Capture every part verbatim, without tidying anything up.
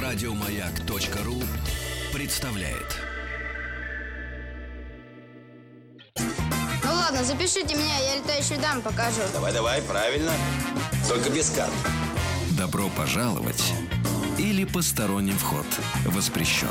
Радиомаяк.ру представляет. Ну ладно, запишите меня, я летающую даму покажу. Давай-давай, правильно. Только без карт. Добро пожаловать или посторонним вход воспрещен.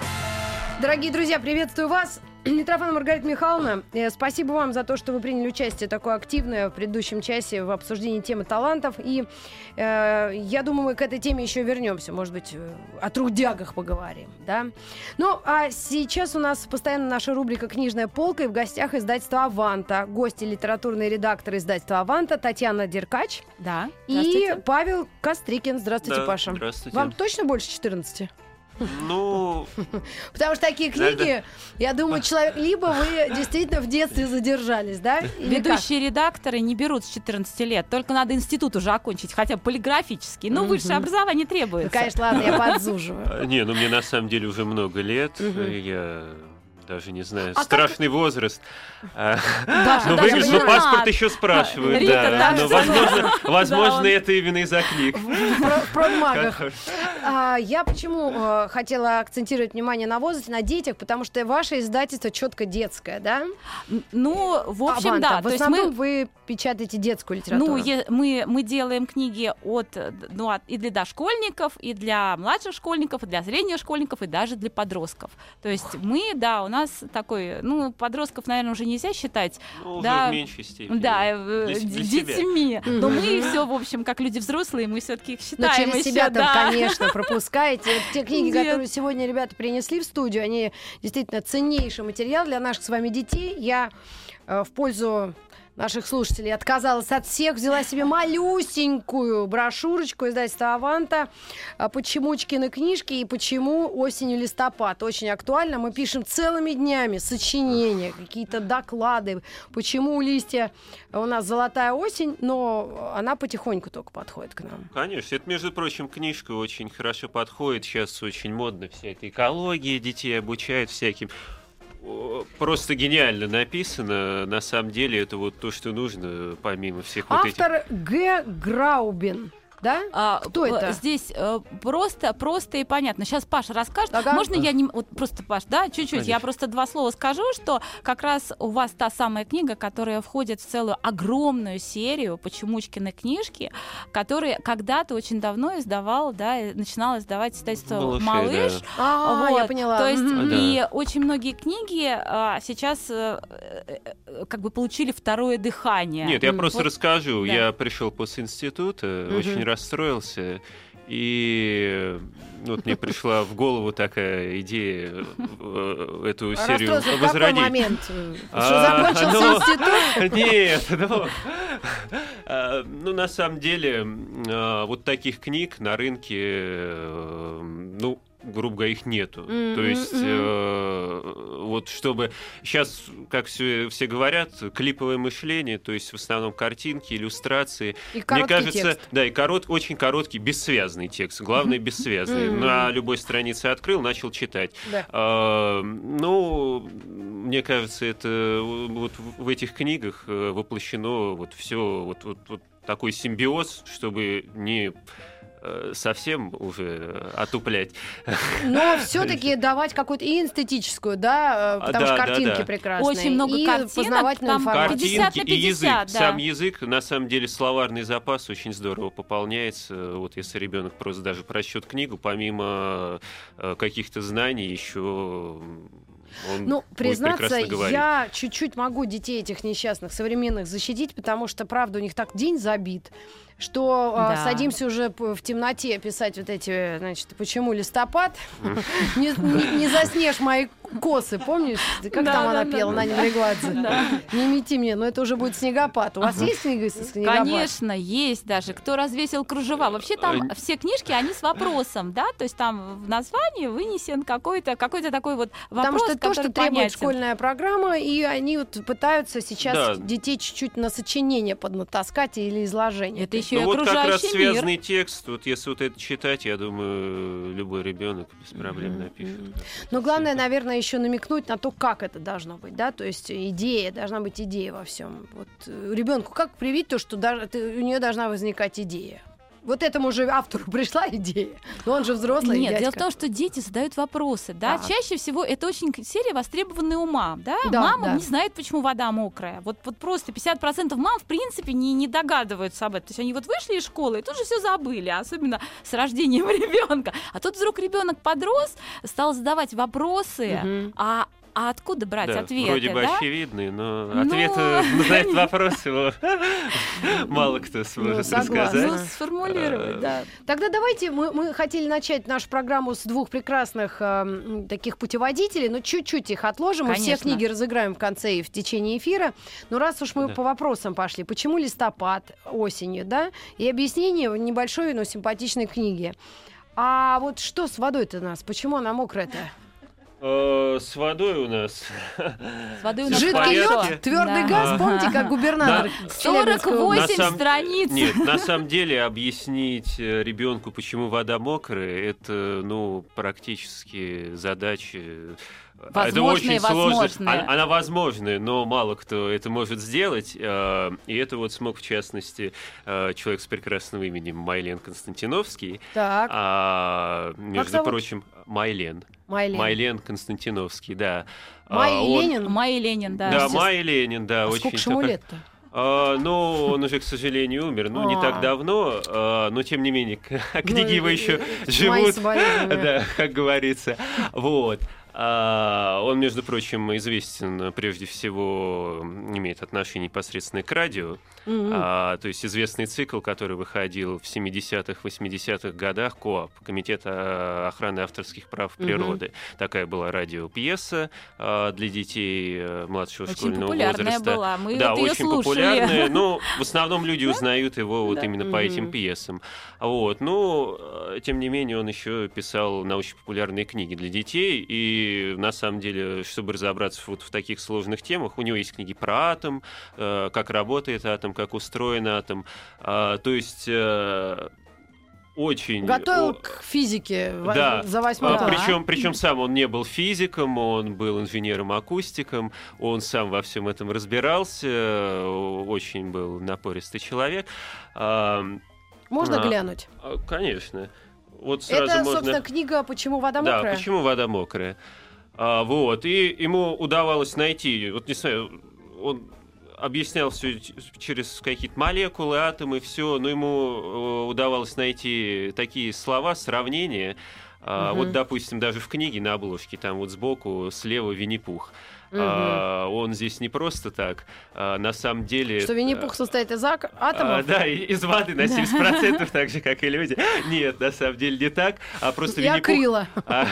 Дорогие друзья, приветствую вас. Митрофанова Маргарита Михайловна, спасибо вам за то, что вы приняли участие такое активное в предыдущем часе в обсуждении темы талантов. И э, я думаю, мы к этой теме еще вернемся. Может быть, о трудягах поговорим, да? Ну, а сейчас у нас постоянно наша рубрика «Книжная полка», и в гостях издательства «Аванта». Гости — литературный редактор издательства «Аванта» Татьяна Деркач. Да, и Павел Кострикин. Здравствуйте, да, Паша. Здравствуйте. Вам точно больше четырнадцати? Ну... Потому что такие книги, я думаю, человек... Либо вы действительно в детстве задержались, да? Или ведущие как? Редакторы не берут с четырнадцати лет. Только надо институт уже окончить, хотя бы полиграфический. Ну, высшее образование требуется. Ну, конечно, ладно, я подзуживаю. Не, ну мне на самом деле уже много лет. Я... даже не знаю, а страшный как... возраст. Даже, ну, даже выглядишь, но паспорт еще спрашивают. Рита, да. Но, возможно, возможно да, это именно из-за книг. В продмагах. А, я почему а, хотела акцентировать внимание на возрасте, на детях, потому что ваше издательство четко детское, да? Ну, в общем, Аванта. да. В то основном есть мы... вы печатаете детскую литературу. Ну, е- мы, мы делаем книги от, ну, от, и для дошкольников, и для младших школьников, и для средних школьников, и даже для подростков. То есть мы, да, у нас такой, ну, подростков, наверное, уже нельзя считать. Ну, да, уже в меньшей степени. Да, для, для детьми. Себя. Но мы все, в общем, как люди взрослые, мы все-таки их считаем. Но через еще, себя да. там, конечно, пропускаете. Те книги, Нет. которые сегодня ребята принесли в студию, они действительно ценнейший материал для наших с вами детей. Я э, в пользу наших слушателей отказалась от всех, взяла себе малюсенькую брошюрочку издательства «Аванта», «Почемучкины книжки» и «Почему осенью листопад». Очень актуально. Мы пишем целыми днями сочинения, какие-то доклады. Почему листья у нас золотая осень, но она потихоньку только подходит к нам. Конечно. Это, между прочим, книжка очень хорошо подходит. Сейчас очень модно вся эта экология, детей обучают всяким. Просто гениально написано. На самом деле это вот то, что нужно, помимо всех вот этих... Автор Г. Граубин. Да? А, Кто это? Здесь э, просто, просто и понятно. Сейчас Паша расскажет. Ага. Можно я не... Вот просто, Паш, да, чуть-чуть. Конечно. Я просто два слова скажу, что как раз у вас та самая книга, которая входит в целую огромную серию «Почемучкины книжки», которые когда-то очень давно издавал, да, начинало издавать издательство «Малыши», «Малыш». да. А, вот. я поняла. То есть Mm-hmm. и Да. очень многие книги а, сейчас а, как бы получили второе дыхание. Нет, я просто Вот. расскажу. Да. Я пришел после института, Мгм. очень расстроился. И вот мне пришла в голову такая идея э, эту серию Расстройство в какой возродить. момент? Что, А, закончился ну, институт? Нет, ну, а, ну, на самом деле, а, вот таких книг на рынке, э, ну, грубо говоря, их нету. Mm-hmm, То есть, mm-hmm. э, вот чтобы... Сейчас, как все, все говорят, клиповое мышление, то есть в основном картинки, иллюстрации. И Мне короткий кажется, текст. да, и корот, очень короткий, бессвязный текст. Главное, бессвязный. Mm-hmm. На любой странице открыл, начал читать. Да. А, ну, мне кажется, это вот в этих книгах воплощено вот все, вот, вот, вот такой симбиоз, чтобы не совсем уже отуплять. Но все-таки давать какую-то и эстетическую, да, потому Да, что да, картинки да. прекрасные. Очень много и картинок, познавательную там информацию. пятьдесят Картинки на и язык. пятьдесят, да. Сам язык, на самом деле, словарный запас очень здорово пополняется. Вот если ребенок просто даже прочтет книгу, помимо э, каких-то знаний, еще он Ну, будет признаться, прекрасно говорить. я чуть-чуть могу детей этих несчастных, современных защитить, потому что, правда, у них так день забит, что Да. э, садимся уже п- в темноте писать вот эти, значит, почему листопад, не, не- не заснешь мои косы, помнишь? Как Да, там да, она да, пела, да. Наня Бригвадзе? Не мети мне, но это уже будет снегопад. У вас есть книга со снегопад? Конечно, есть даже. Кто развесил кружева. Вообще там А, все книжки, они с вопросом, да? То есть там в названии вынесен какой-то, какой-то такой вот Потому вопрос, что то, что который требует понятен. школьная программа, и они вот пытаются сейчас Да. детей чуть-чуть на сочинение поднатаскать или изложение. Это еще Ну и вот как раз окружающий мир. связанный текст, вот если вот это читать, я думаю, любой ребенок без проблем Мгм, напишет. мгм. Но главное, наверное, еще намекнуть на то, как это должно быть, да, то есть идея, должна быть идея во всем. Вот ребенку как привить то, что даже ты- у нее должна возникать идея? вот этому же автору пришла идея, но он же взрослый Нет, дядька. дело в том, что дети задают вопросы, да, Так. чаще всего это очень серия, востребованная у мам, да, Да, мама да. не знает, почему вода мокрая, вот, вот просто пятьдесят процентов мам, в принципе, не, не догадываются об этом, то есть они вот вышли из школы и тут же все забыли, особенно с рождением ребенка, а тут вдруг ребенок подрос, стал задавать вопросы, Мгм. а А откуда брать Да, ответы, вроде бы да? очевидный, но Ну, ответ на этот вопрос его мало кто сможет согласна. Ну, рассказать. сформулировать, да. Тогда давайте, мы, мы хотели начать нашу программу с двух прекрасных э, м, таких путеводителей, но чуть-чуть их отложим. Мы все Конечно. книги разыграем в конце и в течение эфира. Но раз уж мы Да. по вопросам пошли, почему листопад осенью, да? И объяснение в небольшой, но симпатичной книге. А вот что с водой-то у нас? Почему она мокрая-то? Э, С водой у нас. С водой у нас Жидкий хорошо. лед, твердый Да. газ, помните, как губернатор Да. Челябинской области? сорок восемь На сам- страниц. Нет, на самом деле объяснить ребенку, почему вода мокрая, это, ну, практически задача. Это Возможные, очень сложно. возможные. Она, она возможная, но мало кто это может сделать. э, И это вот смог, в частности, э, человек с прекрасным именем Майлен Константиновский. Так, А, между зовут? прочим, Майлен. Майлен. Майлен Константиновский, да. Май А, и он- Ленин? Май и Ленин, да. Да, естественно. Май Ленин, да, А очень сколько же ему такой- лет-то? А, ну, он уже, к сожалению, умер. Ну, не А. так давно, а, но тем не менее, к- книги Ну, его и- еще и- мои живут, соболезнования. да, как говорится. Вот. А, он, между прочим, известен прежде всего, имеет отношение непосредственно к радио. Мгм. А, то есть известный цикл, который выходил в семидесятых, восьмидесятых годах, КОАП, Комитет а, охраны авторских прав Мгм. природы. Такая была радиопьеса а, для детей а, младшего Очень школьного популярная возраста. была. Мы Да, вот ее очень слушали. популярная. Но в основном люди узнают его вот Да. именно по этим Мгм. пьесам. Вот. Но, э, тем не менее, он еще писал научно-популярные книги для детей. И на самом деле, чтобы разобраться вот в таких сложных темах, у него есть книги про атом, э, как работает атом, как устроен атом. А, то есть э, очень... Готовил о- к физике в- Да. за восьмой А, класс. причем, причем сам он не был физиком, он был инженером-акустиком, он сам во всем этом разбирался, э, очень был напористый человек. А, Можно а, глянуть? а, Конечно. Вот сразу Это, можно... собственно, книга «Почему вода Да, мокрая». почему вода мокрая? А, вот, и ему удавалось найти, вот не знаю, он объяснял все через какие-то молекулы, атомы, все, но ему э, удавалось найти такие слова, сравнения. А, Мгм. Вот, допустим, даже в книге на обложке, там вот сбоку слева Винни-Пух. Мгм. А, он здесь не просто так, а, на самом деле... Что Винни-Пух состоит из ак- А, атомов? да, и- из воды на семьдесят процентов, так же, как и люди. Нет, на самом деле не так, а просто И Винни-Пух... акрила. А,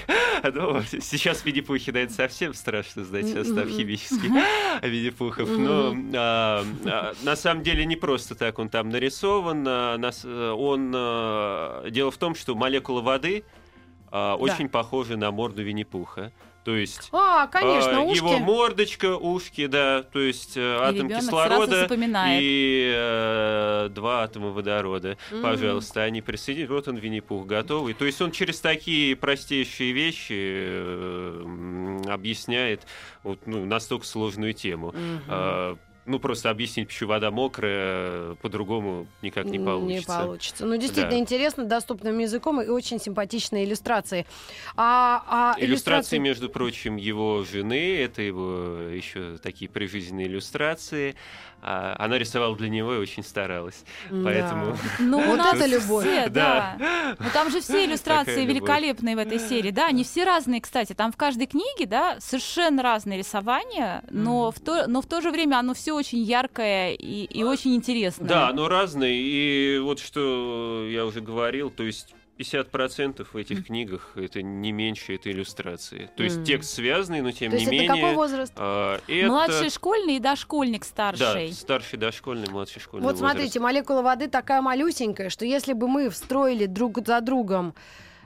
ну, сейчас Винни-Пухи, наверное, совсем страшно знать состав М-м-м. химический Винни-Пухов. Но а, а, на самом деле не просто так он там нарисован. а, нас- Он, а, дело в том, что молекула воды а, очень похожа на морду Винни-Пуха. То есть А, конечно, а, ушки. его мордочка, ушки, да, то есть э, И атом ребенок сразу кислорода запоминает. и э, два атома водорода. Мгм. Пожалуйста, они присоединились. Вот он, Винни-Пух, готовый. То есть он через такие простейшие вещи э, м, объясняет вот, ну, настолько сложную тему. Мгм. А, ну, просто объяснить, почему вода мокрая, по-другому никак не получится. Не получится. Ну, действительно Да. интересно, доступным языком и очень симпатичные иллюстрации. А, а Иллюстрации, между прочим, его жены, это его еще такие прижизненные иллюстрации. А, Она рисовала для него и очень старалась. Да. Поэтому... Ну, у Вот нас это любовь. все, Да. да. Ну, там же все иллюстрации Такая любовь. великолепные в этой серии, да, они все разные, кстати. Там в каждой книге, да, совершенно разные рисования, но, в, то, но в то же время оно все очень яркое и, и очень интересное. Да, оно разное. И вот что я уже говорил, то есть пятьдесят процентов в этих книгах это не меньше, это иллюстрации. То есть Мгм. текст связанный, но тем То не есть это менее... какой возраст? а, это- Младший школьный и дошкольник старший. Да, старший дошкольный, младший школьный Вот возраст. смотрите, молекула воды такая малюсенькая, что если бы мы встроили друг за другом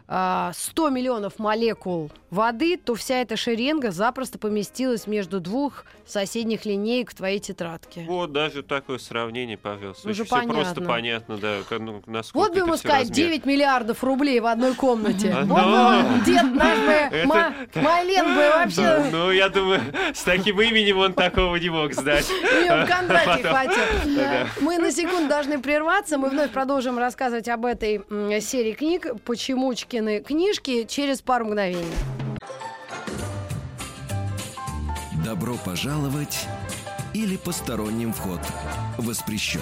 сто миллионов молекул воды, то вся эта шеренга запросто поместилась между двух соседних линеек в твоей тетрадке. Вот, даже такое сравнение, пожалуйста. Уже Все понятно. просто понятно, да, ну, насколько Вот бы это ему всё сказать, размер. девять миллиардов рублей в одной комнате. А, Вот но- бы дед наш бы, Это- Ма- Майлен бы вообще... Ну, я думаю, с таким именем он такого не мог сдать. У него Кондратий Потом- хватит. Да. Мы на секунду должны прерваться. Мы вновь продолжим рассказывать об этой м, серии книг «Почемучкины книжки» через пару мгновений. Добро пожаловать или посторонним вход воспрещен.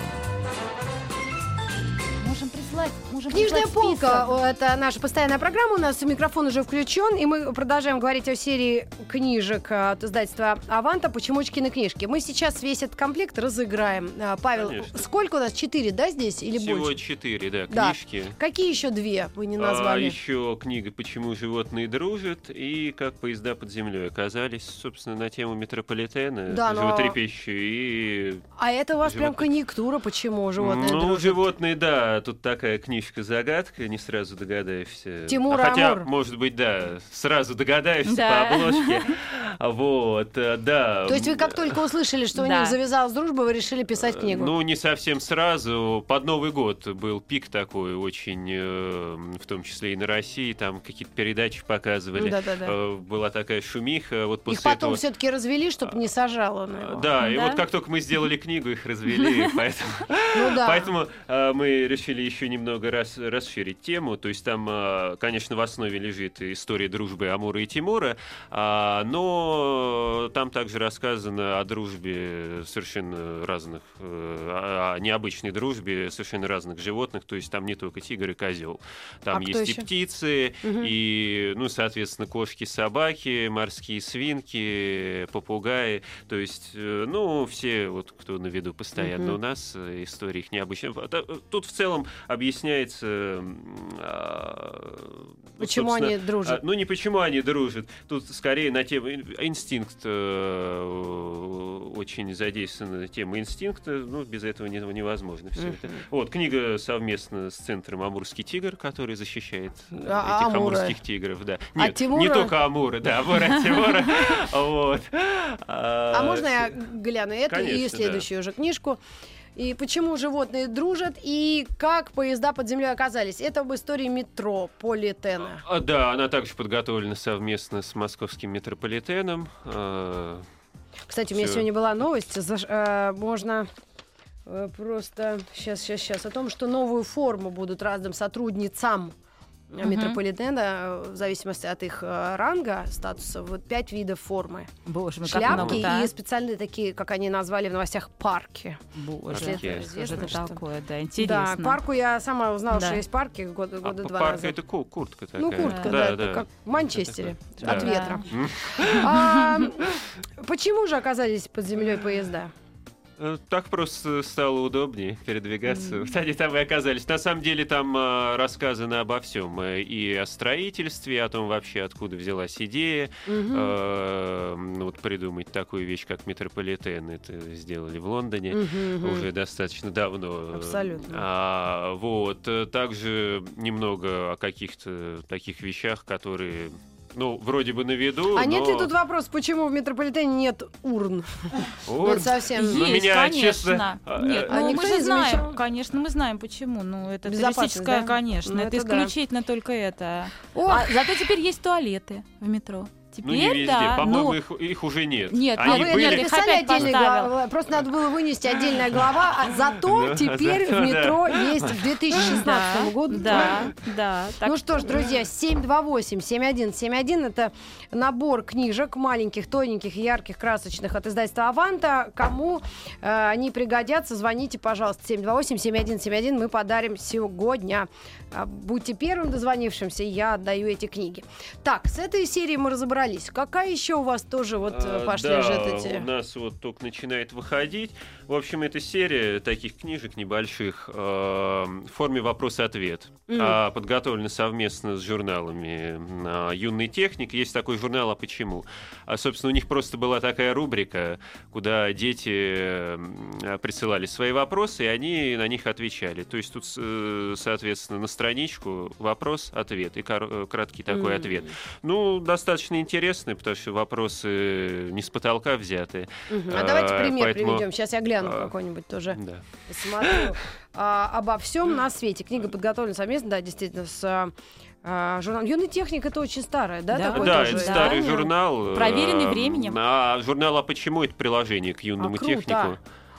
Можем прислать, можем Книжная прислать список. полка — это наша постоянная программа. У нас микрофон уже включен, и мы продолжаем говорить о серии книжек от издательства «Аванта» «Почемучкины книжки». Мы сейчас весь этот комплект разыграем. А, Павел, Конечно. сколько у нас? Четыре, да, здесь? Или Всего больше? четыре, да, Да. книжки. Какие еще две вы не А назвали? еще книга «Почему животные дружат» и «Как поезда под землей оказались», собственно, на тему метрополитена, Да, но- животрепещущую и... А это у вас прям животные. конъюнктура, почему животные Ну, дружат? животные, да, тут такая книжка-загадка, не сразу догадаешься. Тимур А Хотя, Амур. может быть, да, сразу догадаешься Да. по обложке. Вот, э, да. То есть вы как только услышали, что у Да. них завязалась дружба, вы решили писать книгу? Ну, не совсем сразу. Под Новый год был пик такой очень, э, в том числе и на России, там какие-то передачи показывали. Да-да-да. Э, Была такая шумиха. Вот после Их потом этого... все-таки развели, чтобы не сажало на его. Да, и Да? вот как только мы сделали книгу, их развели, поэтому... Ну да. Поэтому э, мы решили еще немного раз, расширить тему. То есть там, э, конечно, в основе лежит история дружбы Амура и Тимура, а, но там также рассказано о дружбе совершенно разных, э, о, о необычной дружбе совершенно разных животных. То есть там не только тигр и козел. Там А кто есть еще? и птицы, Мгм. и, ну, соответственно, кошки, собаки, морские свинки, попугаи. То есть, э, ну, все, вот, кто на виду постоянно Мгм. у нас, э, истории их необычные. Та- Тут в целом объясняется... м, а, ну, Почему собственно, они дружат? а, ну, не почему они дружат. Тут скорее на тему... Инстинкт э, очень задействована тема инстинкта. Ну, без этого не- невозможно все это. Вот, книга совместно с Центром «Амурский тигр», который защищает э, А, этих Амура? амурских тигров. Да. А Нет, Тимура? не только Амура, да, Амура, Тимура. Вот. А можно я гляну эту и Конечно, следующую уже книжку? И почему животные дружат, и как поезда под землей оказались. Это об истории метрополитена. А, Да, она также подготовлена совместно с московским метрополитеном. А, Кстати, у меня Всё. сегодня была новость. заш- э, Можно э, просто... Сейчас, сейчас, сейчас. О том, что новую форму будут разным сотрудницам э, Мгм. метрополитена, э, в зависимости от их э, ранга, статуса, вот пять видов формы. Боже мой, как Шляпки много, да? и специальные такие, как они назвали в новостях, парки. Боже, Если это Парки. что же известно, это что- такое, да, Да, интересно. парку я сама узнала, Да. что есть парки года, а года два парк назад. это ку- куртка такая. Ну, куртка, да, да, это да. как в Манчестере, Да. от Да. ветра. М. А, почему же оказались под землей поезда? Э, Так просто стало удобнее передвигаться. Вот они там и оказались. На самом деле там а, рассказано обо всем. э, И о строительстве, о том вообще, откуда взялась идея. Мгм. э, ну, вот придумать такую вещь, как метрополитен. Это сделали в Лондоне. Мгм, мгм. Уже достаточно давно. Абсолютно. А, вот. э, Также немного о каких-то таких вещах, которые, ну, вроде бы на виду, А нет ли но- тут вопрос, почему в метрополитене нет урн? Ну, Урн. это совсем... Ну, Есть, меня, конечно. честно, Нет, а, ну никто мы не же знаем, замечал? конечно, мы знаем почему. Ну, это Безопасность, туристическое, да? конечно. Ну, это, это да. исключительно только это. Ох, А зато теперь есть туалеты в метро. Теперь, Ну, не везде. да. По-моему, ну, их, их уже нет. Нет, а Они вы были... не Их написали опять отдельная поставил. глава? Просто надо было вынести отдельная глава, а зато Да, теперь зато, в метро есть к две тысячи шестнадцатому году. Да, да. Так Ну что ж, друзья, семь два восемь семь один семь один — это набор книжек маленьких, тоненьких, ярких, красочных от издательства «Аванта». Кому э, они пригодятся, звоните, пожалуйста, семь два восемь семь один семь один. Мы подарим сегодня. А, Будьте первым дозвонившимся, я отдаю эти книги. Так, с этой серии мы разобрались разобрались. Какая еще у вас тоже вот А, пошли да, лежат эти? у нас вот только начинает выходить. В общем, это серия таких книжек небольших э, в форме вопрос-ответ. Mm. А, подготовлена совместно с журналами а, «Юный техник». Есть такой журнал «А почему?». А, собственно, у них просто была такая рубрика, куда дети э, присылали свои вопросы, и они на них отвечали. То есть тут, э, соответственно, на страничку вопрос-ответ и кор- краткий такой mm. ответ. Ну, достаточно интересный, потому что вопросы не с потолка взяты. Mm-hmm. А, а давайте пример поэтому... приведем. Сейчас я гляну а, какой-нибудь тоже. Да. Посмотрю. А, обо всем на свете. Книга подготовлена совместно, да, действительно, с а, журналом. «Юный техник» — это очень старое, да? Да, такое да, тоже это издание? старый журнал. Проверенный э, временем. А журнал «А почему?» — это приложение к «Юному А, круто. технику».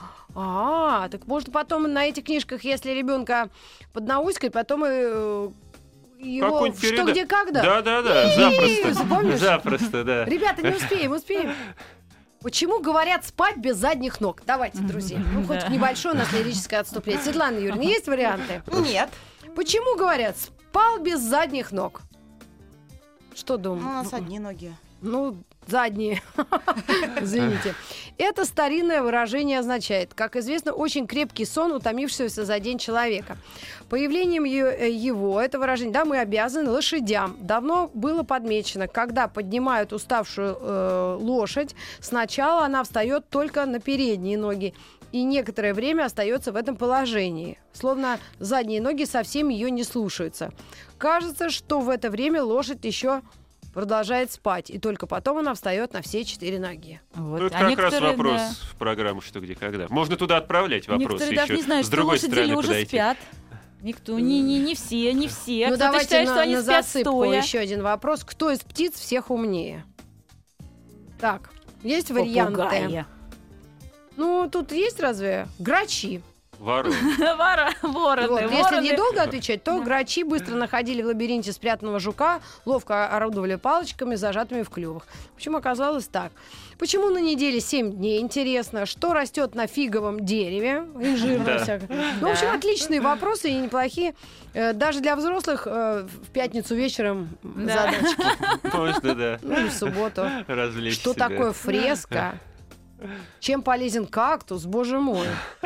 А, так может потом на этих книжках, если ребенка поднауськать, потом и э, его Какой-нибудь что, переда- где, когда? Да-да-да, запросто. Запомнишь? Запросто, да. Ребята, не успеем, успеем. Почему говорят спать без задних ног? Давайте, друзья. Ну, хоть Да. небольшое у нас лирическое отступление. Светлана Юрьевна, есть варианты? Нет. Почему говорят спал без задних ног? Что Ну, у думаете? нас одни ноги. Ну, задние. Извините. Это старинное выражение означает, как известно, очень крепкий сон утомившегося за день человека. Появлением е- его, это выражение, да, мы обязаны лошадям. Давно было подмечено, когда поднимают уставшую э, лошадь, сначала она встает только на передние ноги и некоторое время остается в этом положении. Словно задние ноги совсем ее не слушаются. Кажется, что в это время лошадь еще продолжает спать, и только потом она встает на все четыре ноги. Вот. Ну, это А как раз некоторые, вопрос да. в программу «Что, где, когда». Можно туда отправлять вопросы Некоторые еще. даже не знают, с что другой лошади стороны лежа подойти. спят. Никто, не, не, не все, не все. Ну, Кто-то давайте считает, на, что они на спят засыпку стоя. еще один вопрос. Кто из птиц всех умнее? Так, есть варианты? Попугаи. Ну, тут есть разве? Грачи. Ворон. Вора- Вороны, Вот, если вороны. недолго отвечать, то грачи быстро находили в лабиринте спрятанного жука, ловко орудовали палочками, зажатыми в клювах. Почему оказалось так? Почему на неделе семь дней? Интересно. Что растет на фиговом дереве? Инжирное Да. всякое. Ну, в общем, отличные вопросы и неплохие. Э, Даже для взрослых э, в пятницу вечером Да. задачки. Можно, да. Ну, или в субботу. Развлечь Что себя. такое фреска? Чем полезен кактус? Боже мой.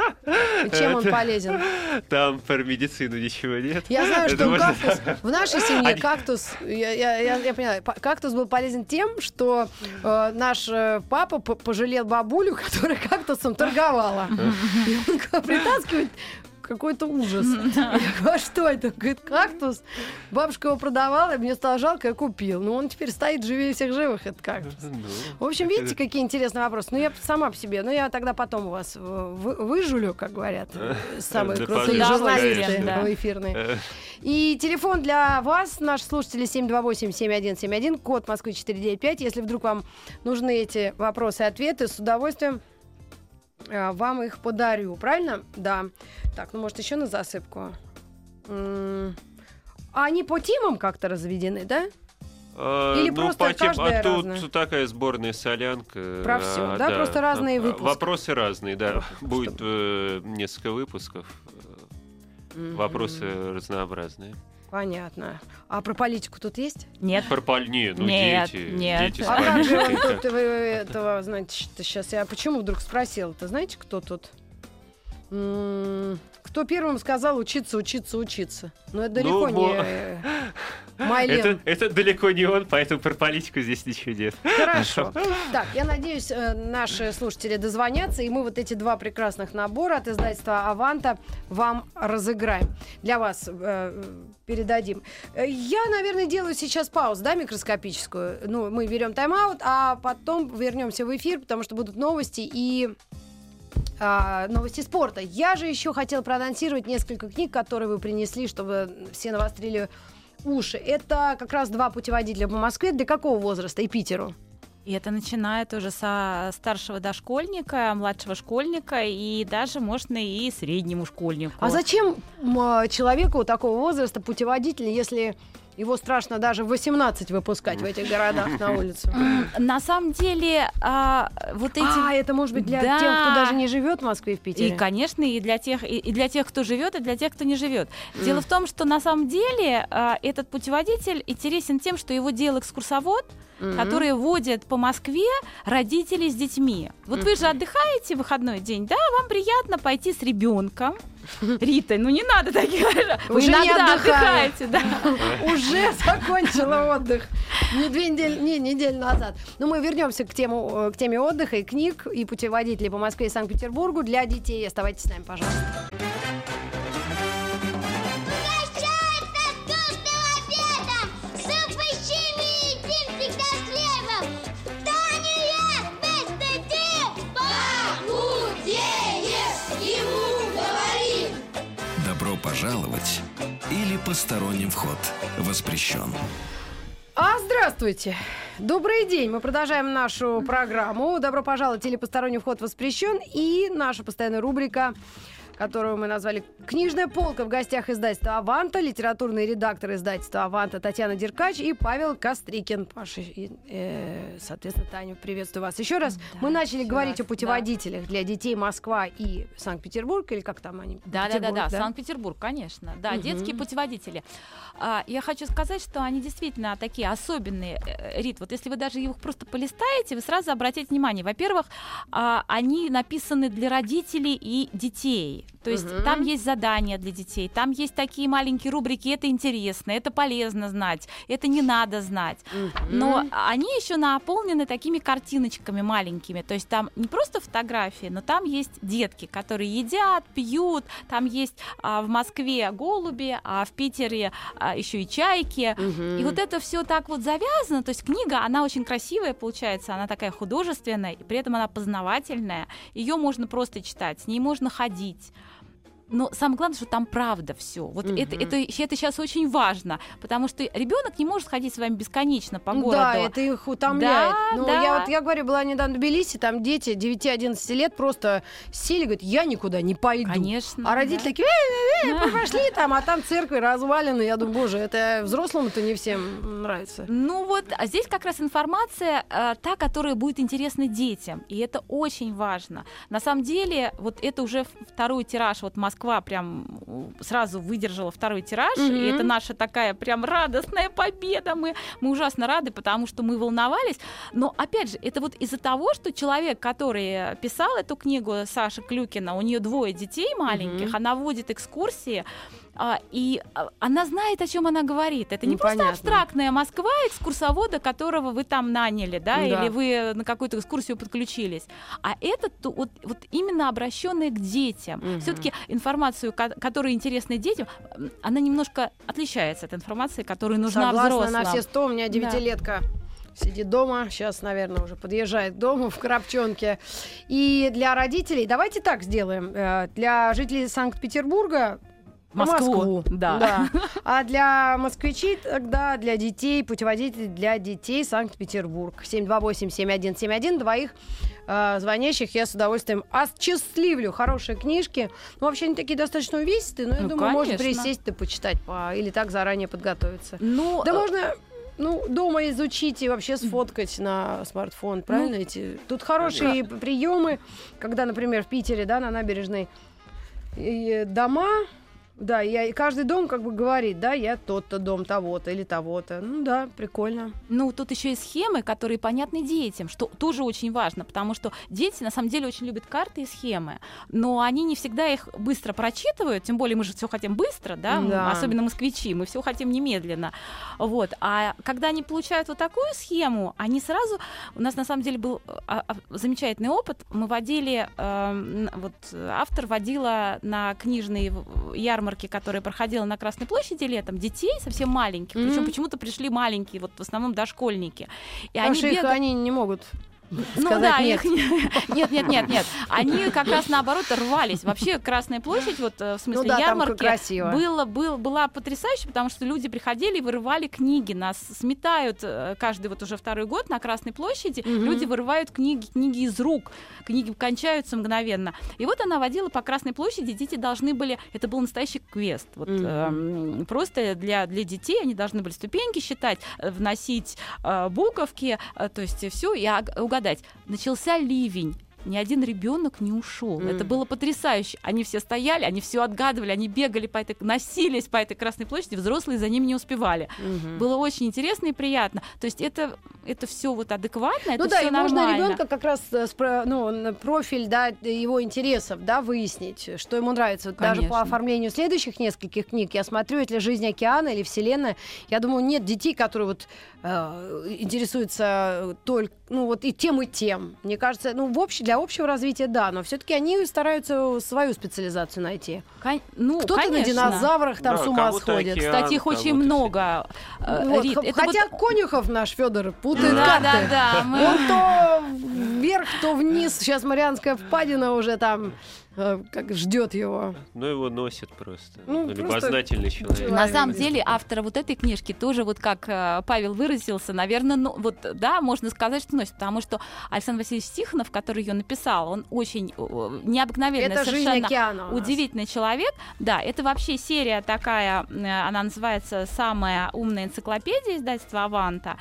И чем он полезен? Там про медицину ничего нет. Я знаю, Это что можно- кактус... В нашей семье Они- кактус... Я, я, я, я поняла. па- Кактус был полезен тем, что э, наш э, папа п- пожалел бабулю, которая кактусом торговала. И он к- притаскивает какой-то ужас. Я говорю, а что это? Говорит, кактус. Бабушка его продавала, и мне стало жалко, я купил. Ну, он теперь стоит живее всех живых, этот кактус. Ну, В общем, видите, какие интересные вопросы. Ну, я сама по себе. Ну, я тогда потом у вас э, вы- выжулю, как говорят, э, самые Да, крутые пожалуйста, журналисты конечно. эфирные. э, И телефон для вас, наши слушатели, семь два восемь семь один семь один, код Москвы четыре девять пять. Если вдруг вам нужны эти вопросы и ответы, с удовольствием э, вам их подарю. Правильно? Да. Так, ну, может, еще на засыпку? М, А они по темам как-то разведены, да? А, Или ну, просто по тем- каждая а тут разная? такая сборная солянка. Про а, всё, да? Просто разные А, выпуски. Вопросы разные, да. Будет э, несколько выпусков. Мгм. Вопросы разнообразные. Понятно. А про политику тут есть? Нет. Про поль- не, ну Нет, дети, нет. дети с А как же он политикой. тут, вы этого, знаете, сейчас я почему вдруг спросила-то? Знаете, кто тут? М, Кто первым сказал учиться, учиться, учиться? Ну, это далеко Ну, не мо- э, Майлен. Это, это далеко не он, поэтому про политику здесь ничего нет. Хорошо. Так, я надеюсь, э, наши слушатели дозвонятся, и мы вот эти два прекрасных набора от издательства «Аванта» вам разыграем. Для вас э, передадим. Э, Я, наверное, делаю сейчас паузу, да, микроскопическую. Ну, мы берем тайм-аут, а потом вернемся в эфир, потому что будут новости и а, новости спорта. Я же еще хотела проанонсировать несколько книг, которые вы принесли, чтобы все навострили уши. Это как раз два путеводителя по Москве. Для какого возраста и Питеру? И это начиная тоже со старшего дошкольника, младшего школьника и даже можно и среднему школьнику. А зачем м, человеку такого возраста путеводитель, если Его страшно даже в восемнадцать выпускать в этих городах на улицу. На самом деле, а, вот эти... А, это может быть для Да. тех, кто даже не живет в Москве и в Питере. И, конечно, и для тех, и, и для тех, кто живет, и для тех, кто не живет. Дело в том, что на самом деле а, этот путеводитель интересен тем, что его делал экскурсовод, Мгм. которые водят по Москве родителей с детьми. Вот вы же отдыхаете в выходной день, да? Вам приятно пойти с ребенком. Рита, ну не надо таких. Вы Уже не иногда отдыхаю. отдыхаете, да? Уже закончила отдых. Не две недели, не, неделю назад. Но мы вернемся к, тему, э, к теме отдыха и книг, и путеводителей по Москве и Санкт-Петербургу для детей. Оставайтесь с нами, пожалуйста. Добро пожаловать или посторонним вход воспрещен. А, здравствуйте! Добрый день! Мы продолжаем нашу программу «Добро пожаловать» или «Посторонний вход воспрещен» и наша постоянная рубрика, которую мы назвали «Книжная полка». В гостях издательства «Аванта», литературный редактор издательства «Аванта» Татьяна Деркач и Павел Кострикин. Паша, и, э, соответственно, Таня, приветствую вас. Еще раз, Да, мы начали еще говорить раз, о путеводителях для детей Москва и Санкт-Петербург, или как там они? Да, да, да, Петербург, да, Санкт-Петербург, конечно. Да, Мгм. детские путеводители. А, я хочу сказать, что они действительно такие особенные, э, Рит. Вот если вы даже их просто полистаете, вы сразу обратите внимание. Во-первых, а, они написаны для родителей и детей. То есть Мгм. там есть задания для детей, там есть такие маленькие рубрики, это интересно, это полезно знать, это не надо знать. Мгм. Но они еще наполнены такими картиночками маленькими. То есть там не просто фотографии, но там есть детки, которые едят, пьют. Там есть а, в Москве голуби, а в Питере а, еще и чайки. Мгм. И вот это все так вот завязано. То есть книга, она очень красивая получается, она такая художественная, и при этом она познавательная. Ее можно просто читать, с ней можно ходить. Но самое главное, что там правда все. Вот Мгм. это, это, это сейчас очень важно, потому что ребенок не может ходить с вами бесконечно по городу. Да, это их утомляет. Да, ну, да. я вот, я говорю, была недавно в Тбилиси, там дети девяти-одиннадцати лет просто сели, говорят, я никуда не пойду. Конечно. А родители да. такие, э, э, э, пошли там, а там церковь развалины. Я думаю, боже, это взрослым-то не всем нравится. Ну вот, а здесь как раз информация э, та, которая будет интересна детям, и это очень важно. На самом деле, вот это уже второй тираж, вот Москва прям сразу выдержала второй тираж, Мгм. и это наша такая прям радостная победа, мы, мы ужасно рады, потому что мы волновались, но опять же, это вот из-за того, что человек, который писал эту книгу, Саша Клюкина, у нее двое детей маленьких, Мгм. она водит экскурсии, а, и а, она знает, о чем она говорит. Это не Ну, просто понятно. абстрактная Москва, экскурсовода, которого вы там наняли, да, Да. или вы на какую-то экскурсию подключились. А это то- вот, вот именно обращенная к детям. Мгм. Все-таки информацию, ко- которая интересна детям, м, она немножко отличается от информации, которая нужна Согласна взрослым. на все сто. У меня Да. девятилетка сидит дома. Сейчас, наверное, уже подъезжает к дому в Коробчонке. И для родителей, давайте так сделаем. э, Для жителей Санкт-Петербурга Москву, да. А для москвичей тогда, для детей, путеводитель для детей Санкт-Петербург. семь два восемь семь один семь один. Двоих э, звонящих я с удовольствием осчастливлю. Хорошие книжки. Ну, вообще, они такие достаточно увесистые, но я Ну, думаю, можно конечно. присесть и почитать, по... или так заранее подготовиться. Ну, Да э, можно, ну, дома изучить и вообще сфоткать на смартфон, правильно? Эти... Тут хорошие приемы, когда, например, в Питере, да, на набережной и дома. Да, я, и каждый дом как бы говорит, да, я тот-то дом того-то или того-то. Ну да, прикольно. Ну, тут еще и схемы, которые понятны детям, что тоже очень важно, потому что дети на самом деле очень любят карты и схемы, но они не всегда их быстро прочитывают, тем более мы же все хотим быстро, да, Да. особенно москвичи, мы все хотим немедленно. Вот. А когда они получают вот такую схему, они сразу... У нас на самом деле был а, а, замечательный опыт. Мы водили, э, вот автор водила на книжные ярмарки, которая проходила на Красной площади летом, детей совсем маленьких, Мгм. причем почему-то пришли маленькие, вот в основном дошкольники. И Потому они что их бегали... они не могут Ну сказать да, нет. их нет, нет, нет, нет. Они как раз наоборот рвались. Вообще Красная площадь, вот в смысле Ну да, там ярмарки, красиво. было, был, была потрясающая, потому что люди приходили и вырывали книги. Нас сметают э, каждый вот уже второй год на Красной площади. Мгм. Люди вырывают книги, книги из рук. Книги кончаются мгновенно. И вот она водила по Красной площади. Дети должны были... Это был настоящий квест. Вот, Мгм. э, просто для, для детей они должны были ступеньки считать, э, вносить э, буковки, э, то есть все, и ог- угадать. Начался ливень. Ни один ребенок не ушел. Мгм. Это было потрясающе. Они все стояли, они все отгадывали, они бегали по этой, носились по этой Красной площади, взрослые за ними не успевали. Мгм. Было очень интересно и приятно. То есть это, это все вот адекватно, Ну это да, все и можно нормально. ребенка как раз э, спро- ну, на профиль, да, его интересов, да, выяснить, что ему нравится. Вот даже по Конечно. оформлению следующих нескольких книг я смотрю, это ли «Жизнь океана» или «Вселенная». Я думаю, нет детей, которые вот э, интересуются только, ну вот и тем, и тем. Мне кажется, ну в общем, для общего развития, да, но все-таки они стараются свою специализацию найти. Кон- ну, Кто-то на конечно. динозаврах там Да, с ума кому-то сходит. океан, Кстати, их очень кому-то много. э, Вот, Рит. х- Это хотя вот- Конюхов наш Федор путает Да, да, карты. да. мы- Он то вверх, то вниз. Сейчас Марианская впадина уже там э, как ждет его. Ну, его носит просто. Ну, Ну, просто любознательный человек. человек. На самом Правильно. деле автора вот этой книжки тоже, вот как э, Павел выразился, наверное, ну, вот, да, можно сказать, что носит, потому что Александр Васильевич Тихонов, который ее написал, он очень э, необыкновенный, Это «Жизнь совершенно океана» у нас. удивительный человек. Да, это вообще серия такая, э, она называется «Самая умная энциклопедия» издательства «Аванта».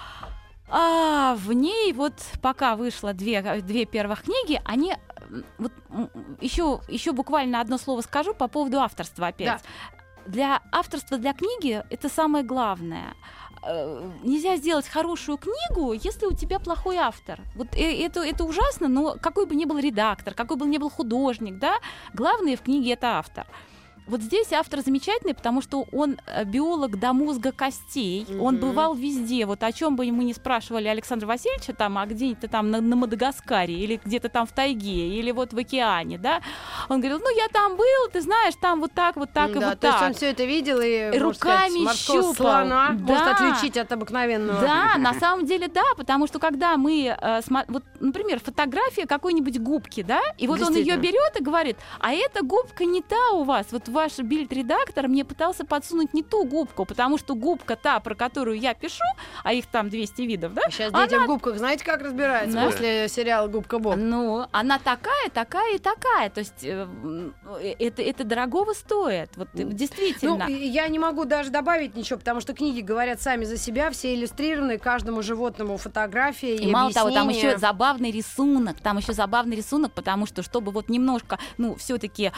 А в ней вот пока вышло две, две первых книги, они м, вот еще, еще буквально одно слово скажу по поводу авторства опять. Для авторства для книги это самое главное. Э, Нельзя сделать хорошую книгу, если у тебя плохой автор. Вот э, это, это ужасно, но какой бы ни был редактор, какой бы ни был художник, да, главное в книге это автор. Вот здесь автор замечательный, потому что он э, биолог до мозга костей, Мгм. он бывал везде. Вот о чем бы мы ни спрашивали Александра Васильевича, там, а где-то там на, на Мадагаскаре, или где-то там в тайге, или вот в океане, да, он говорил, ну я там был, ты знаешь, там вот так, вот так и Да, вот то так. есть он все это видел и, И можно руками сказать, морского щупал. слона может Да. отличить от обыкновенного. Да, на самом деле, да, потому что когда мы, э, смо- вот, например, фотография какой-нибудь губки, да, и вот он ее Действительно. берет и говорит, а эта губка не та у вас, вот ваш бильд-редактор мне пытался подсунуть не ту губку, потому что губка та, про которую я пишу, а их там двести видов, да, Сейчас дети в губках, знаете, как разбираются Да. после сериала «Губка Боб»? ну, она такая, такая и такая, то есть э, м, это, это дорогого стоит, вот э, действительно. Ну, и я не могу даже добавить ничего, потому что книги говорят сами за себя, все иллюстрированы, каждому животному фотография и, И мало того, там объяснение. еще забавный рисунок, там еще забавный рисунок, потому что, чтобы вот немножко, ну, все-таки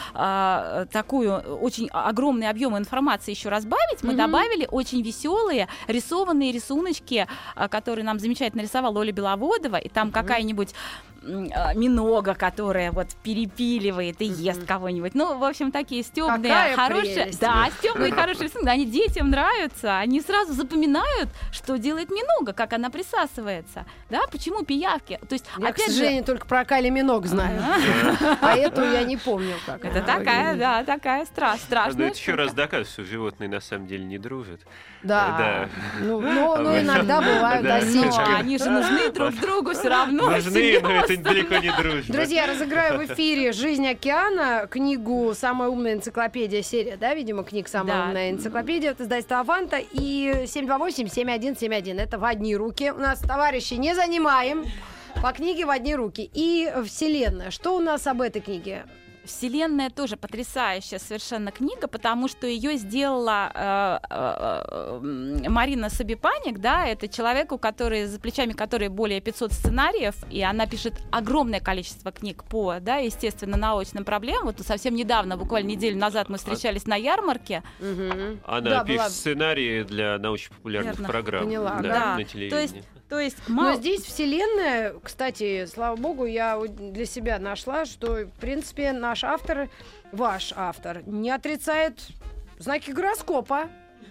такую очень огромный объем информации еще разбавить, мы Мгм. добавили очень веселые рисованные рисуночки, а, которые нам замечательно рисовала Оля Беловодова, и там какая-нибудь м, а, минога, которая вот перепиливает и ест кого-нибудь. Ну, в общем, такие стёбные, Какая хорошие. прелесть. Да, стёбные, хорошие рисунки. Они детям нравятся. Они сразу запоминают, что делает минога, как она присасывается. Да, почему пиявки? То есть, Я, к опять же, сожалению, только про Кайли Миног знаю. А эту я не помню как. это она такая, выглядит. да, такая стра- Ну, страшная это еще штука. раз доказывает, что животные на самом деле не дружат. Да. Да. Ну, ну, ну, Да. иногда бывают Да. Ну, осечки. они же нужны друг другу все равно. Нужны, но это серьёзно. далеко не дружба. Друзья, разыграю в эфире «Жизнь океана», книгу «Самая умная энциклопедия», серия, да, видимо, книг «Самая Да. умная энциклопедия» от издательства «Аванта», и семь два восемь семь один семь один. Это в одни руки. У нас, товарищи, не занимаем. По книге в одни руки. И «Вселенная». Что у нас об этой книге? Вселенная тоже потрясающая совершенно книга, потому что ее сделала э, э, э, Марина Собипаник, да, это человек, у которой, за плечами которой более пятьсот сценариев, и она пишет огромное количество книг по, да, естественно-научным проблемам. Вот совсем недавно, буквально неделю назад, мы встречались на ярмарке. Мгм. Она Да, пишет была- сценарии для научно-популярных Верно. программ. Поняла, да, да. на То телевидении. есть, то есть Но мало... здесь Вселенная, кстати, слава богу, я вот для себя нашла, что, в принципе, наш автор, ваш автор, не отрицает знаки гороскопа.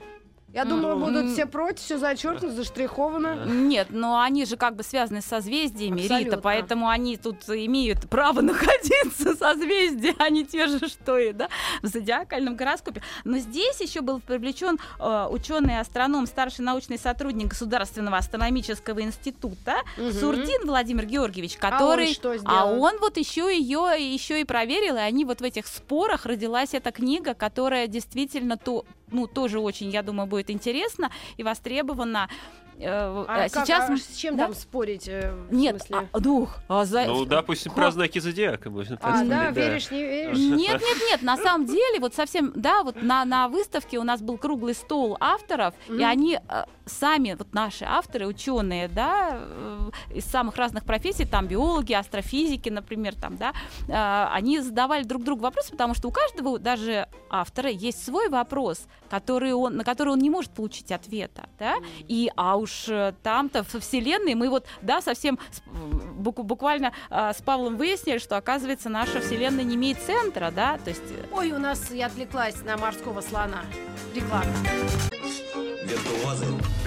Я думала, М. будут все против, все зачеркнуто, заштриховано. Нет, но они же как бы связаны с созвездиями, Абсолютно. Рита, поэтому они тут имеют право находиться в созвездии, а не те же, что и да, в зодиакальном гороскопе. Но здесь еще был привлечен э, ученый-астроном, старший научный сотрудник Государственного астрономического института Мгм. Сурдин Владимир Георгиевич, А он который... что А сделал? он вот еще ее еще и проверил, и они вот в этих спорах родилась эта книга, которая действительно то, ну, тоже очень, я думаю, будет интересна и востребована. Э, А э, как, Сейчас а с чем да? там спорить? э, в Нет, смысле? а, ну, а за... Ну, допустим, про знаки зодиака можно А, поставить. да, веришь, не веришь? Нет, нет, нет, на самом деле, вот совсем, да, вот на, на выставке у нас был круглый стол авторов, Мгм. и они э, сами, вот наши авторы, ученые, да, э, из самых разных профессий, там биологи, астрофизики, например, там, да, э, они задавали друг другу вопросы, потому что у каждого, даже автора, есть свой вопрос, который он, на который он не может получить ответа, да, и, а уж э, там-то в Вселенной мы вот, да, совсем с- бук- буквально э, с Павлом выяснили, что, оказывается, наша Вселенная не имеет центра, да, то есть... э, Ой, у нас я отвлеклась на морского слона. Реклама. Виртуозы.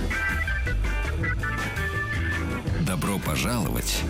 Добро пожаловать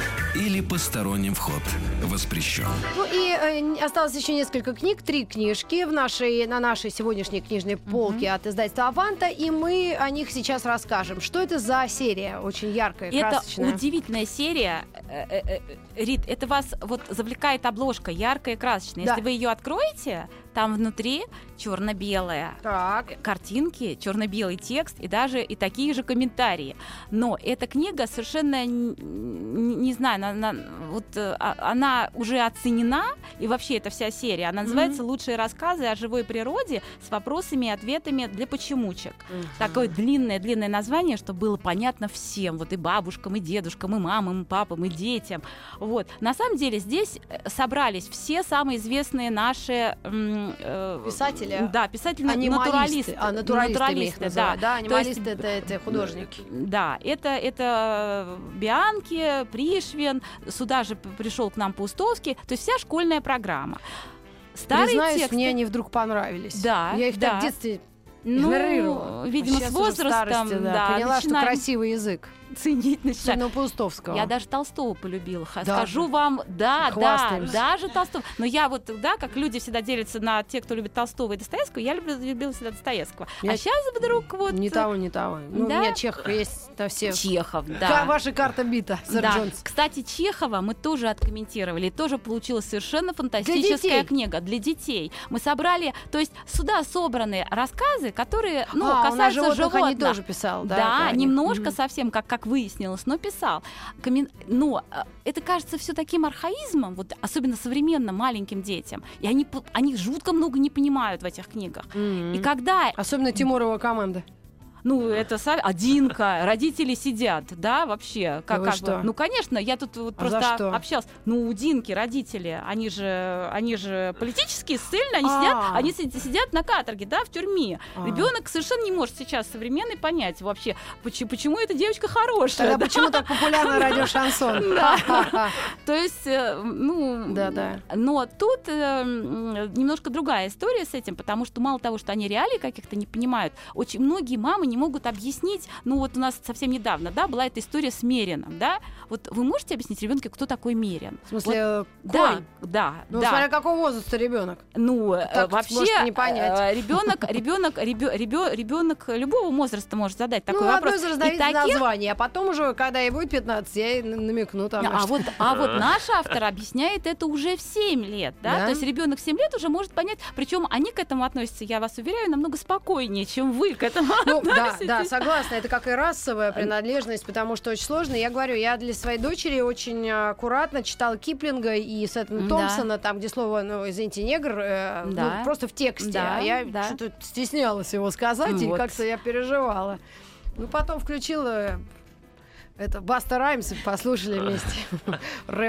или посторонним вход воспрещен. Ну и э, н- осталось еще несколько книг, три книжки в нашей, на нашей сегодняшней книжной полке от издательства «Аванта», и мы о них сейчас расскажем. Что это за серия? Очень яркая, Это красочная. удивительная серия. Э, э, э, Рит, это вас вот завлекает обложка яркая и красочная. Да. Если вы ее откроете, там внутри черно-белая Так. картинки, черно-белый текст и даже и такие же комментарии. Но эта книга совершенно н- н- не знаю, она, она- вот э, а- она уже оценена, и вообще эта вся серия, она называется «Лучшие рассказы о живой природе с вопросами и ответами для почемучек». Такое длинное-длинное название, чтобы было понятно всем, вот и бабушкам, и дедушкам, и мамам, и папам, и детям. Вот. На самом деле здесь э, собрались все самые известные наши м, э, Писатели? Да, писатели, Анималисты. натуралисты. А, натуралисты мы их да. называют. Да, То есть, анималисты это, это художники. да, это, это Бианки, Пришвин, сюда же п- пришел к нам Паустовский, то есть вся школьная программа. Старые Признаюсь, тексты, мне они вдруг понравились. Да, Я их да. так в детстве ну, игнорировала. видимо, А сейчас с уже в возрастом, старости, да, да, поняла, начинаем что красивый язык. ценить начинаем. Особенно Паустовского. Я даже Толстого полюбила. Ха- Да. Скажу вам, да, да, Хвастаемся. даже Толстого. Но я вот, да, как люди всегда делятся на те, кто любит Толстого и Достоевского, я люблю, любила всегда Достоевского. Я- А сейчас вдруг вот... Не того, не того. Ну, Да? у меня Чехов есть на все. Чехов, Ка- да. Ваша карта бита, сэр Да. Джонс. Кстати, Чехова мы тоже откомментировали. И тоже получилась совершенно фантастическая детей. книга для детей. Мы собрали, то есть сюда собраны рассказы, которые, ну, а, он о касаются животных животных. они тоже писал, да? Да, они- немножко Мгм. совсем, как, как выяснилось, но писал. Коммен- Но э, это кажется все таким архаизмом, вот, особенно современным маленьким детям. И они, п- они жутко много не понимают в этих книгах. Мгм. И когда, Особенно Тимурова команда. ну, это со- одинка, родители сидят, да, вообще. Как, вы как что? бы. Ну, конечно, я тут вот А за просто что? общалась. Ну, у Динки родители, они же, они же политические, ссыльные, они, А. сидят, они си- сидят на каторге, да, в тюрьме. А. Ребенок совершенно не может сейчас современный понять вообще, почему, почему эта девочка хорошая. Тогда да. почему так популярно радио Шансон? Да. Ха-ха-ха. То есть, э, ну, Да-да. но тут э, м, немножко другая история с этим, потому что мало того, что они реалий каких-то не понимают, очень многие мамы не могут объяснить, ну вот у нас совсем недавно, да, была эта история с Мерином, да, вот вы можете объяснить ребенку, кто такой Мерин? В смысле, Вот, конь? да, да, Ну, да. смотря какого возраста ребенок. Ну, э, Так, вообще, может, не понять. ребенок, ребенок, ребенок любого возраста может задать такой Ну, вопрос. одно из И разновидностей таких- названия, а потом уже, когда ей будет пятнадцать, я ей н- намекну там. на А что. вот, а вот наш автор объясняет это уже в семь лет, да? Да? То есть ребенок в семь лет уже может понять, причем они к этому относятся, я вас уверяю, намного спокойнее, чем вы к этому Ну, да, относитесь. да, согласна. Это как и расовая принадлежность, потому что очень сложно. Я говорю, я для своей дочери очень аккуратно читала Киплинга и Сеттона Да. Томпсона, там, где слово, ну, извините, негр, э, Да. ну, просто в тексте. Да, А я да. что-то стеснялась его сказать, и Вот. как-то я переживала. Ну, потом включила это Баста Раймс, и послушали вместе рэп.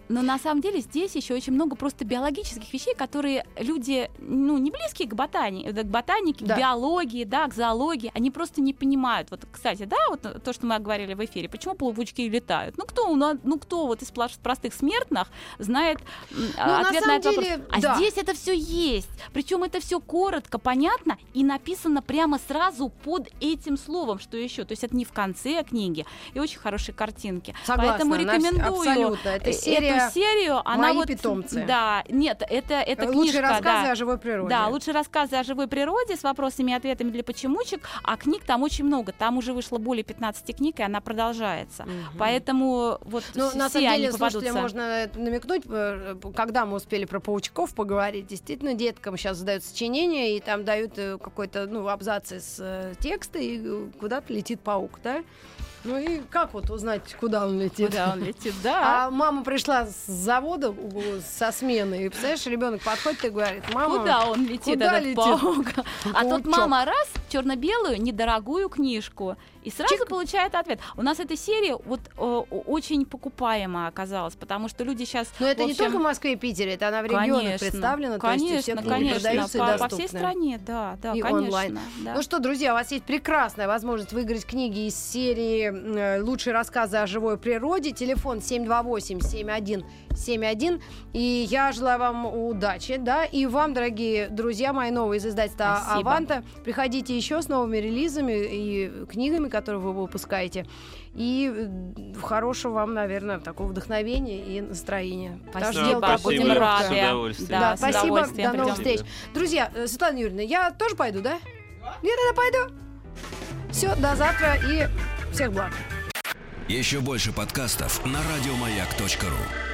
Но на самом деле здесь еще очень много просто биологических вещей, которые люди, ну, не близкие к ботанике, к ботанике, Да. к биологии, да, к зоологии, они просто не понимают. Вот, кстати, да, вот то, что мы говорили в эфире, почему полупучки летают? Ну, кто, у нас- ну, кто вот из плаш- простых смертных знает м, на ответ самом на этот деле, вопрос? А да. здесь это все есть. Причем это все коротко, понятно и написано прямо сразу под этим словом, что еще. То есть это не в конце книги. И очень хорошие картинки. Согласна, Поэтому Настя, рекомендую абсолютно. Это э- серия эту серию. Она «Мои вот, питомцы». Да, нет, это, это Лучшие книжка, рассказы да. о живой природе. Да, лучшие рассказы о живой природе с вопросами и ответами для почемучек, а книг там очень много. Там уже вышло более пятнадцати книг, и она продолжается. Мгм. Поэтому вот Ну, все на самом они деле, слушателям попадутся. можно намекнуть, э, когда мы успели про паучков поговорить. Действительно, деткам сейчас задают сочинения, и там дают э, какой-то, ну, абзац из э, текста, и э, куда-то летит паук, да? Ну и как вот узнать, куда он летит? Куда он летит, да. А мама пришла с завода у- со смены, и, представляешь, ребенок подходит и говорит: мама, Куда он летит, куда этот летит паук? А тут паучок? мама раз, черно-белую, недорогую книжку, и сразу Чик. получает ответ. У нас эта серия вот э, очень покупаемая оказалась, потому что люди сейчас... но это не только в Москве и Питере, это она в регионах представлена, то есть и все конечно, книги конечно, продаются и по, по доступны. всей стране, да, да, И конечно. онлайн. Да. Ну что, друзья, у вас есть прекрасная возможность выиграть книги из серии э, «Лучшие рассказы о живой природе». Телефон семь два восемь семь один семь один. И я желаю вам удачи, да, и вам, дорогие друзья мои, новые из издательства Спасибо. «Аванта». Приходите еще с новыми релизами и книгами, которые вы выпускаете. И э, хорошего вам, наверное, такого вдохновения и настроения. Потому что Спасибо, дело такое будем нелегкое. рады. С удовольствием. Да, с спасибо, удовольствием до новых придем. встреч. Друзья, э, Светлана Юрьевна, я тоже пойду, да? Я тогда пойду. Все, до завтра и всех благ. Еще больше подкастов на радиомаяк точка ру.